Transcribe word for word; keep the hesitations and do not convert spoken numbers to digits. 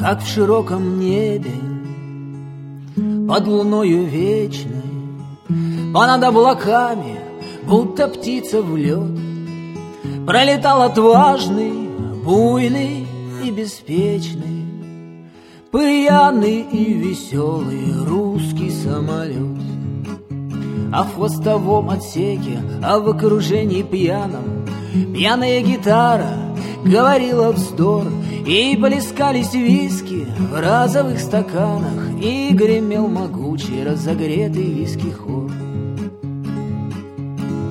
как в широком небе, под луною вечной, понад облаками, будто птица в лед, пролетал отважный, буйный и беспечный, пьяный и веселый русский самолет. А в хвостовом отсеке, а в окружении пьяном, пьяная гитара говорила вздор, и плескались виски в разовых стаканах, и гремел могучий разогретый виски хор.